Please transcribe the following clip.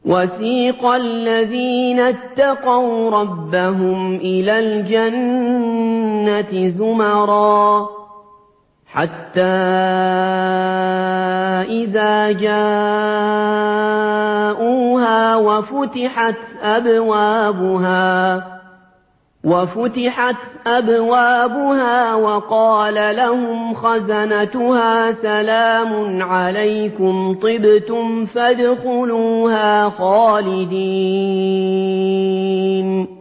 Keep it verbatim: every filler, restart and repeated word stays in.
وَسِيقَ الَّذِينَ اتَّقَوْا رَبَّهُمْ إِلَى الْجَنَّةِ زُمَرًا حَتَّىٰ إِذَا جَاءُوهَا وَفُتِحَتْ أَبْوَابُهَا وَفُتِحَتْ أَبْوَابُهَا وَقَالَ لَهُمْ خَزَنَتُهَا سَلَامٌ عَلَيْكُمْ طِبْتُمْ فَادْخُلُوهَا خَالِدِينَ